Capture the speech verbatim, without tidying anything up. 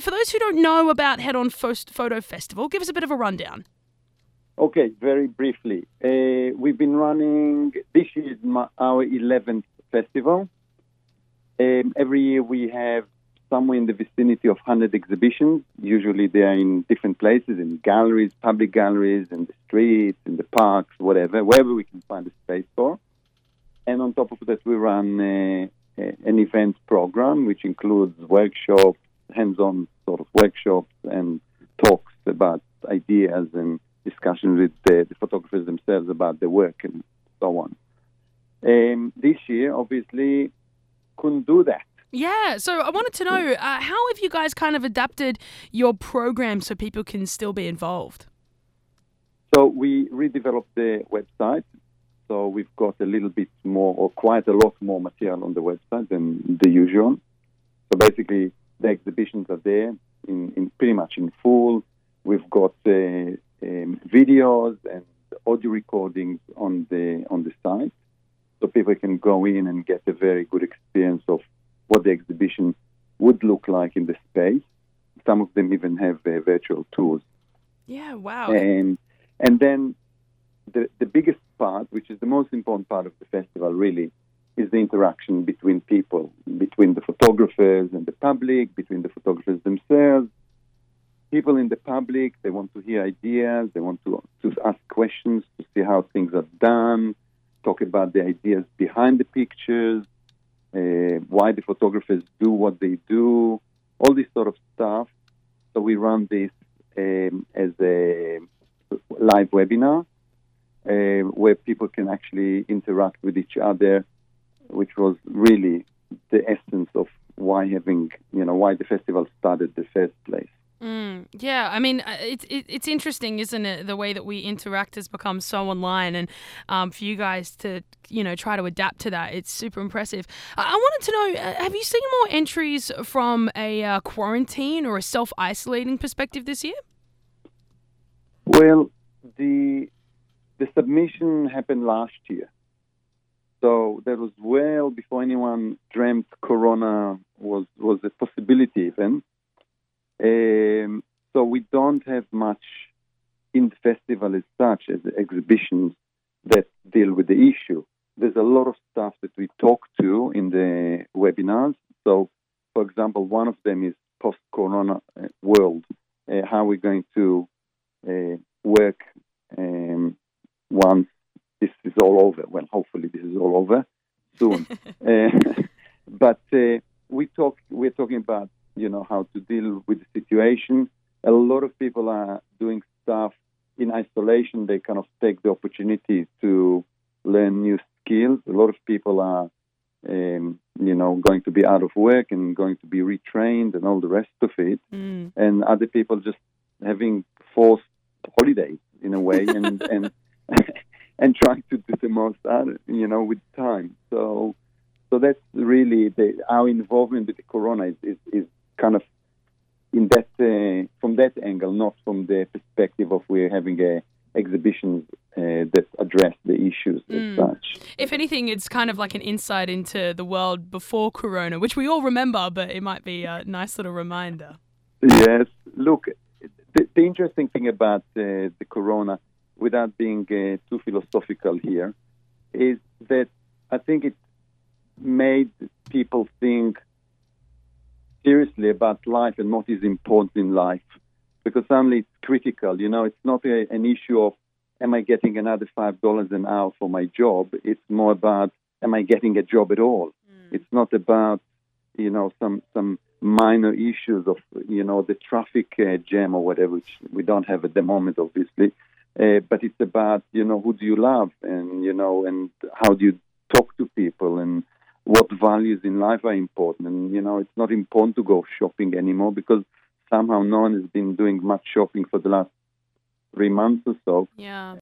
for those who don't know about Head On Photo Festival, give us a bit of a rundown. Okay, very briefly. Uh, we've been running, this year is my, our eleventh festival. Um, every year we have somewhere in the vicinity of one hundred exhibitions. Usually they are in different places, in galleries, public galleries, in the streets, in the parks, whatever, wherever we can find a space for. And on top of that, we run uh, an event program, which includes workshops, hands-on sort of workshops and talks about ideas and discussions with the, the photographers themselves about their work and so on. Um, this year, obviously, couldn't do that. Yeah, so I wanted to know, uh, how have you guys kind of adapted your program so people can still be involved? So we redeveloped the website. So we've got a little bit more, or quite a lot more material on the website than the usual. So basically, the exhibitions are there in, in pretty much in full. We've got uh, um, videos and audio recordings on the on the site, so people can go in and get a very good experience of what the exhibition would look like in the space. Some of them even have uh, virtual tours. Yeah, wow. And and then the the biggest part, which is the most important part of the festival, really, is the interaction between people, between the photographers and the public, between the photographers themselves. People in the public, they want to hear ideas, they want to, to ask questions, to see how things are done, talk about the ideas behind the pictures, uh, why the photographers do what they do, all this sort of stuff. So we run this um, as a live webinar uh, where people can actually interact with each other, which was really the essence of why having, you know, why the festival started in the first place. Mm, yeah, I mean, it's it, it's interesting, isn't it? The way that we interact has become so online, and um, for you guys to, you know, try to adapt to that, it's super impressive. I, I wanted to know, uh, have you seen more entries from a uh, quarantine or a self-isolating perspective this year? Well, the the submission happened last year, so that was well before anyone dreamt Corona was was a possibility even. Um, so we don't have much in the festival as such as exhibitions that deal with the issue. There's a lot of stuff that we talk to in the webinars. So, for example, one of them is post-corona world, uh, how we're going to uh, work um, once this is all over. Well, hopefully this is all over soon. uh, but uh, we talk. We're talking about, you know, how to deal with the situation. A lot of people are doing stuff in isolation. They kind of take the opportunity to learn new skills. A lot of people are, um, you know, going to be out of work and going to be retrained and all the rest of it. Mm. And other people just having forced holidays in a way and and and trying to do the most out of it, you know, with time. So so that's really the, our involvement with the Corona is, is, is kind of in that uh, from that angle, not from the perspective of we're having a exhibitions uh, that address the issues Mm. as such. If anything, it's kind of like an insight into the world before Corona, which we all remember, but it might be a nice little reminder. Yes, look, the, the interesting thing about uh, the Corona, without being uh, too philosophical here, is that I think it made people think seriously about life and what is important in life, because suddenly it's critical. You know, it's not a, an issue of, am I getting another five dollars an hour for my job? It's more about, am I getting a job at all? Mm. It's not about, you know, some some minor issues of, you know, the traffic uh, jam or whatever, which we don't have at the moment, obviously. Uh, but it's about, you know, who do you love, and, you know, and how do you talk to people, and what values in life are important. And, you know, it's not important to go shopping anymore because somehow no one has been doing much shopping for the last three months or so. Yeah.